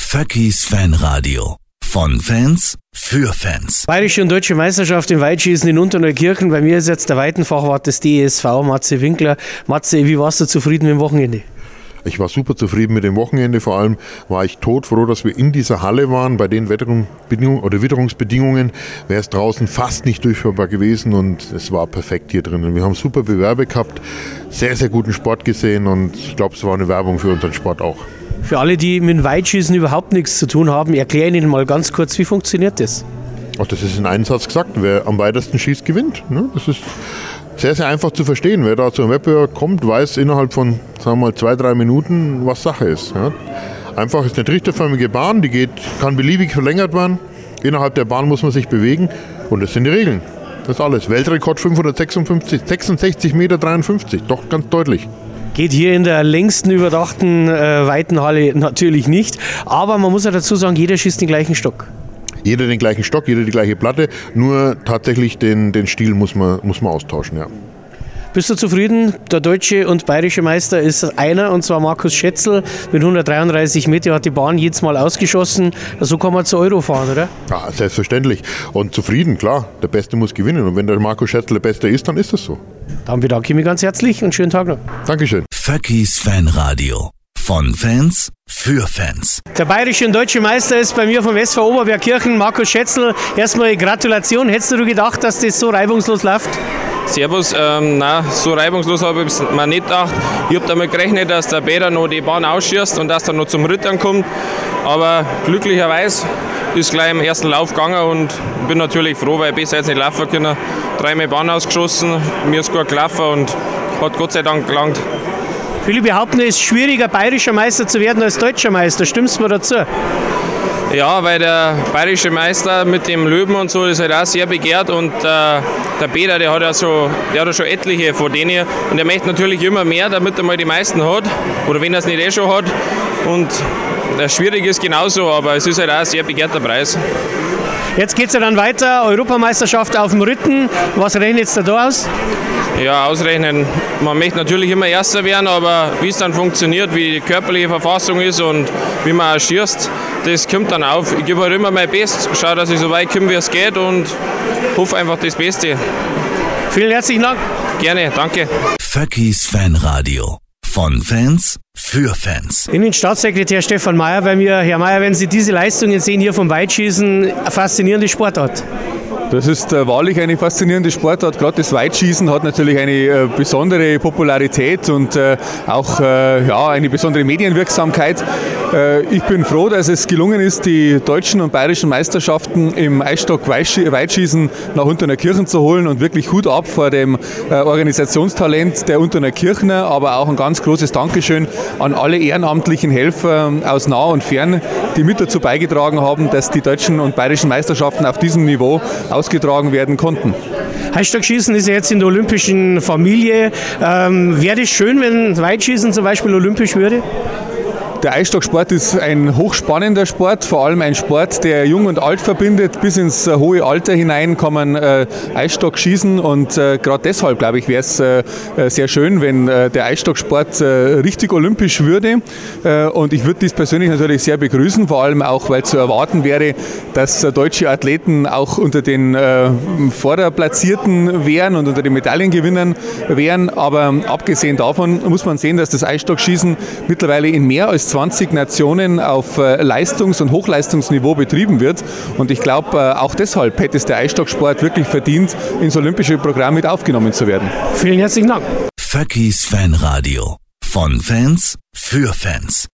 Vöckis Fanradio. Von Fans für Fans. Bayerische und deutsche Meisterschaft im Weitschießen in Unterneukirchen. Bei mir ist jetzt der Weitenfachwart des DESV, Matze Winkler. Matze, wie warst du zufrieden mit dem Wochenende? Ich war super zufrieden mit dem Wochenende. Vor allem war ich todfroh, dass wir in dieser Halle waren. Bei den Witterungsbedingungen wäre es draußen fast nicht durchführbar gewesen und es war perfekt hier drinnen. Wir haben super Bewerbe gehabt, sehr, sehr guten Sport gesehen und ich glaube, es war eine Werbung für unseren Sport auch. Für alle, die mit dem Weitschießen überhaupt nichts zu tun haben, erkläre Ihnen mal ganz kurz, wie funktioniert das? Ach, das ist in einem Satz gesagt. Wer am weitesten schießt, gewinnt. Das ist sehr, sehr einfach zu verstehen. Wer da zum Wettbewerb kommt, weiß innerhalb von, sagen wir mal, 2-3 Minuten, was Sache ist. Einfach ist eine trichterförmige Bahn, die kann beliebig verlängert werden. Innerhalb der Bahn muss man sich bewegen und das sind die Regeln. Das ist alles. Weltrekord 566,53 Meter, doch ganz deutlich. Geht hier in der längsten überdachten Weitenhalle natürlich nicht. Aber man muss ja dazu sagen, jeder schießt den gleichen Stock. Jeder den gleichen Stock, jeder die gleiche Platte. Nur tatsächlich den Stil muss man austauschen, ja. Bist du zufrieden? Der deutsche und bayerische Meister ist einer, und zwar Markus Schätzl. Mit 133 Meter hat die Bahn jedes Mal ausgeschossen. So kann man zu Euro fahren, oder? Ja, selbstverständlich. Und zufrieden, klar. Der Beste muss gewinnen. Und wenn der Markus Schätzl der Beste ist, dann ist das so. Dann bedanke ich mich ganz herzlich und schönen Tag noch. Dankeschön. Vöckis Fanradio. Von Fans für Fans. Der bayerische und deutsche Meister ist bei mir vom SV Oberbergkirchen, Markus Schätzl. Erstmal Gratulation. Hättest du gedacht, dass das so reibungslos läuft? Servus, nein, so reibungslos habe ich es mir nicht gedacht. Ich habe damit gerechnet, dass der Peter noch die Bahn ausschießt und dass er noch zum Rittern kommt. Aber glücklicherweise ist gleich im ersten Lauf gegangen und bin natürlich froh, weil ich besser jetzt nicht laufen können. 3-mal Bahn ausgeschossen, mir ist gut gelaufen und hat Gott sei Dank gelangt. Viele behaupten, es ist schwieriger, bayerischer Meister zu werden als deutscher Meister. Stimmt's mir dazu? Ja, weil der bayerische Meister mit dem Löwen und so ist halt auch sehr begehrt und der Peter, der hat ja schon etliche von denen und er möchte natürlich immer mehr, damit er mal die meisten hat oder wenn er es nicht schon hat und das Schwierige ist genauso, aber es ist halt auch ein sehr begehrter Preis. Jetzt geht es ja dann weiter, Europameisterschaft auf dem Ritten. Was rechnet ihr da aus? Ja, ausrechnen. Man möchte natürlich immer Erster werden, aber wie es dann funktioniert, wie die körperliche Verfassung ist und wie man auch schießt, das kommt dann auf. Ich gebe halt immer mein Bestes, schaue, dass ich so weit komme, wie es geht und hoffe einfach das Beste. Vielen herzlichen Dank. Gerne, danke. Vöckis Fanradio. Von Fans für Fans. Innenstaatssekretär Stefan Mayer bei mir. Herr Mayer, wenn Sie diese Leistungen sehen hier vom Weitschießen, eine faszinierende Sportart. Das ist wahrlich eine faszinierende Sportart. Gerade das Weitschießen hat natürlich eine besondere Popularität und auch eine besondere Medienwirksamkeit. Ich bin froh, dass es gelungen ist, die deutschen und bayerischen Meisterschaften im Eisstock-Weitschießen nach Unterneukirchen zu holen und wirklich Hut ab vor dem Organisationstalent der Unterneukirchner, aber auch ein ganz großes Dankeschön an alle ehrenamtlichen Helfer aus nah und fern, die mit dazu beigetragen haben, dass die deutschen und bayerischen Meisterschaften auf diesem Niveau ausgetragen werden konnten. Eisstockschießen ist ja jetzt in der olympischen Familie. Wäre es schön, wenn Weitschießen zum Beispiel olympisch würde? Der Eisstocksport ist ein hochspannender Sport, vor allem ein Sport, der Jung und Alt verbindet. Bis ins hohe Alter hinein kann man Eisstock schießen und gerade deshalb, glaube ich, wäre es sehr schön, wenn der Eisstocksport richtig olympisch würde. Und ich würde dies persönlich natürlich sehr begrüßen, vor allem auch, weil zu erwarten wäre, dass deutsche Athleten auch unter den Vorderplatzierten wären und unter den Medaillengewinnern wären. Aber abgesehen davon muss man sehen, dass das Eisstockschießen mittlerweile in mehr als 20 Nationen auf Leistungs- und Hochleistungsniveau betrieben wird. Und ich glaube, auch deshalb hätte es der Eisstocksport wirklich verdient, ins olympische Programm mit aufgenommen zu werden. Vielen herzlichen Dank. Vöckis Fanradio. Von Fans für Fans.